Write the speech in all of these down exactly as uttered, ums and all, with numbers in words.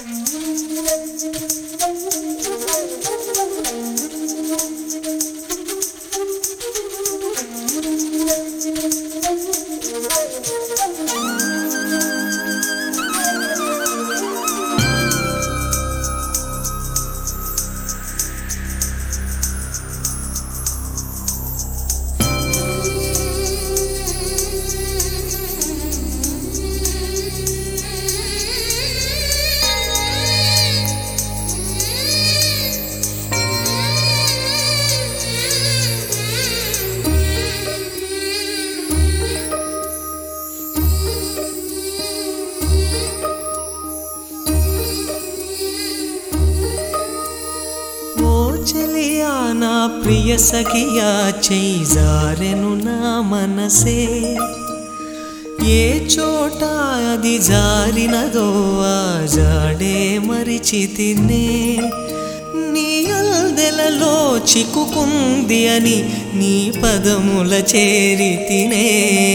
चलिया ना प्रिय सखिया चई जारेनु ना मनसे ये चोटा अदि जारिनदो आ जाडे मरिचितिने नी अल्दెలలో చిక్కుకుంది అని నీ పదముల చేరితినే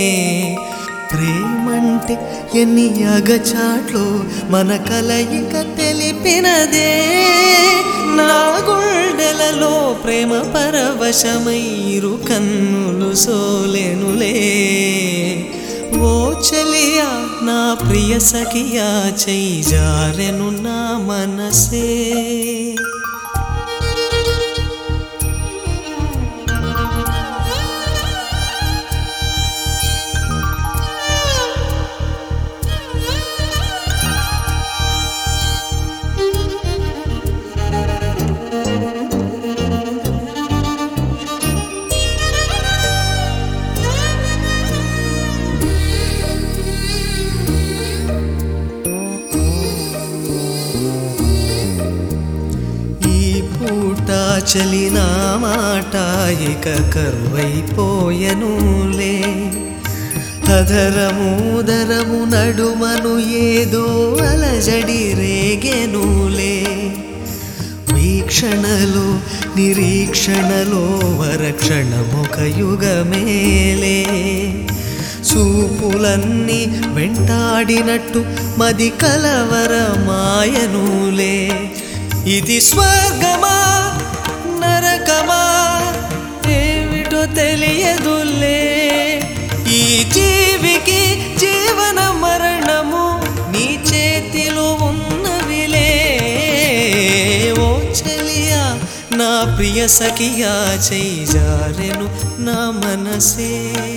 ప్రేమంటే ఎన్ని అగచాట్లో మన కలయిక తెలిపినదే నా గుండెలలో ప్రేమ పరవశమైరు కన్నులు సోలెనులే ఓ చలియా నా ప్రియ సఖియా చై జారెను నా మనసే చలినా మాట ఇక కరువైపోయెనులే అధరముదరము నడుమను ఏదో అలజడి రేగెనులే వీక్షణలో నిరీక్షణలో వరక్షణమొక యుగమేలే చూపులన్నీ వెంటాడినట్టు మది కలవరమాయనులే ఇది స్వర్గమా నరకమా ఏమిటో తెలియదులే ఈ జీవికి జీవన మరణము నీ చేతిలో ఉన్నవిలే ఓ చలియా నా ప్రియ సఖియా చై జారెను నా మనసే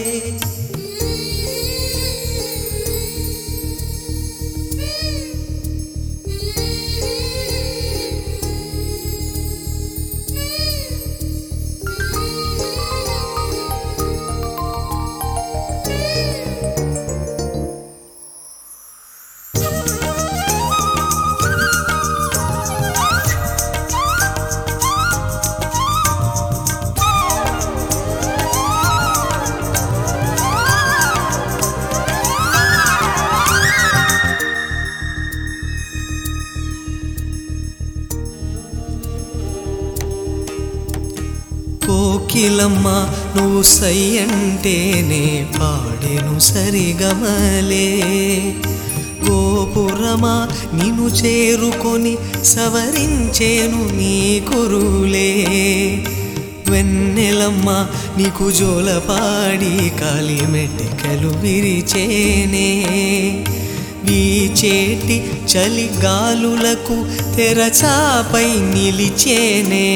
కోకిలమ్మ నువ్వు సై అంటేనే పాడెను సరిగమలే గోపురమా నిన్ను చేరుకొని సవరించేను నీ కురులే వెన్నెలమ్మ నీకు జోలపాడి కాలి మెట్టెకలు విరిచేనే వీచేటి చలి గాలులకు తెరచాపై నిలిచేనే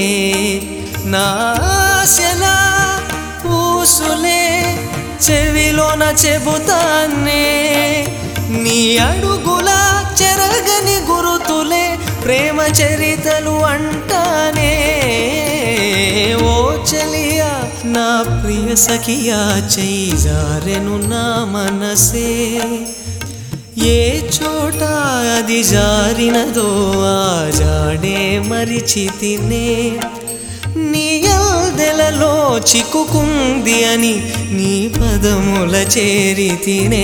నాశలా ఊసులే చెవిలోన చెబుతానే నీ అడుగుల చెరగని గురుతులే ప్రేమ చరితలు అంటానే ఓ చలియా నా ప్రియ సఖియా చై జారెను నా మనసే ఏ చోట అది జారినదో ఆ జాడే మరిచితినే నీ అల్దెలలో చిక్కుకుంది అని నీ పదముల చేరితినే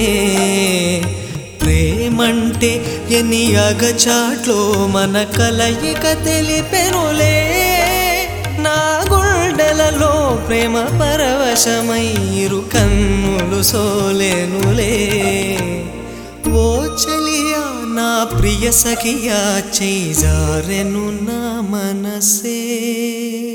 ప్రేమంటే ఎన్ని అగచాట్లో మన కలయిక తెలిపెనులే నా గుండెలలో ప్రేమ పరవశమైరు కన్నులు సోలెనులే ఓ చలియా నా ప్రియ సఖియా చేజారెను నా మనసే.